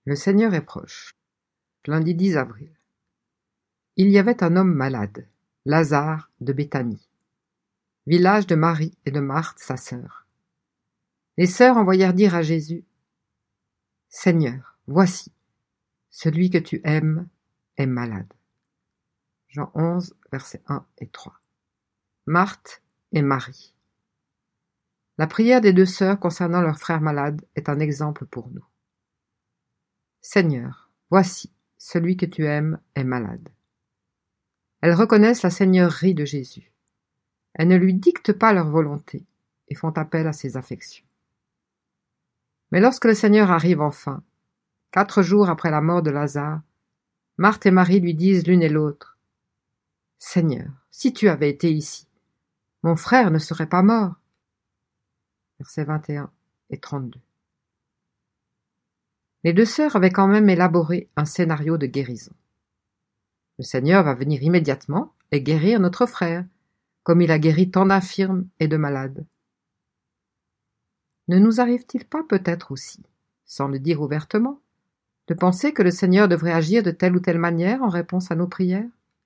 Le Seigneur est proche. Lundi 10 avril. Il y avait un homme malade, Lazare de Béthanie, village de Marie et de Marthe sa sœur. Les sœurs envoyèrent dire à Jésus: Seigneur, voici, celui que tu aimes est malade. Jean 11, versets 1 et 3. Marthe et Marie. La prière des deux sœurs concernant leur frère malade est un exemple pour nous. Seigneur, voici, celui que tu aimes est malade. Elles reconnaissent la seigneurie de Jésus. Elles ne lui dictent pas leur volonté et font appel à ses affections. Mais lorsque le Seigneur arrive enfin, 4 jours après la mort de Lazare, Marthe et Marie lui disent l'une et l'autre: Seigneur, si tu avais été ici, mon frère ne serait pas mort. Versets 21 et 32. Les deux sœurs avaient quand même élaboré un scénario de guérison. Le Seigneur va venir immédiatement et guérir notre frère, comme il a guéri tant d'infirmes et de malades. Ne nous arrive-t-il pas peut-être aussi, sans le dire ouvertement, de penser que le Seigneur devrait agir de telle ou telle manière en réponse à nos prières?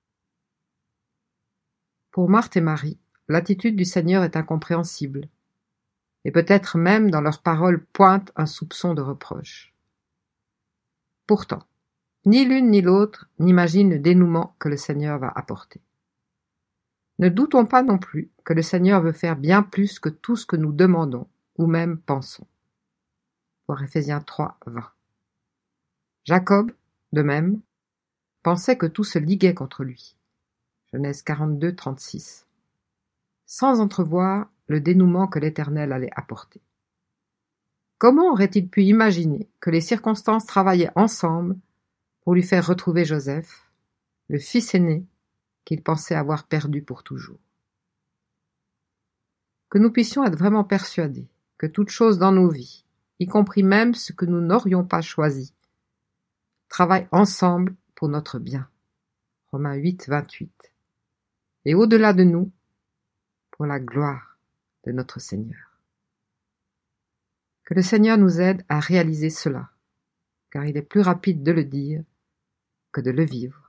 Pour Marthe et Marie, l'attitude du Seigneur est incompréhensible, et peut-être même dans leurs paroles pointe un soupçon de reproche. Pourtant, ni l'une ni l'autre n'imagine le dénouement que le Seigneur va apporter. Ne doutons pas non plus que le Seigneur veut faire bien plus que tout ce que nous demandons ou même pensons. Voir Éphésiens 3, 20. Jacob, de même, pensait que tout se liguait contre lui. Genèse 42, 36. Sans entrevoir le dénouement que l'Éternel allait apporter. Comment aurait-il pu imaginer que les circonstances travaillaient ensemble pour lui faire retrouver Joseph, le fils aîné qu'il pensait avoir perdu pour toujours? Que nous puissions être vraiment persuadés que toute chose dans nos vies, y compris même ce que nous n'aurions pas choisi, travaille ensemble pour notre bien. Romains 8, 28. Et au-delà de nous, pour la gloire de notre Seigneur. Que le Seigneur nous aide à réaliser cela, car il est plus rapide de le dire que de le vivre.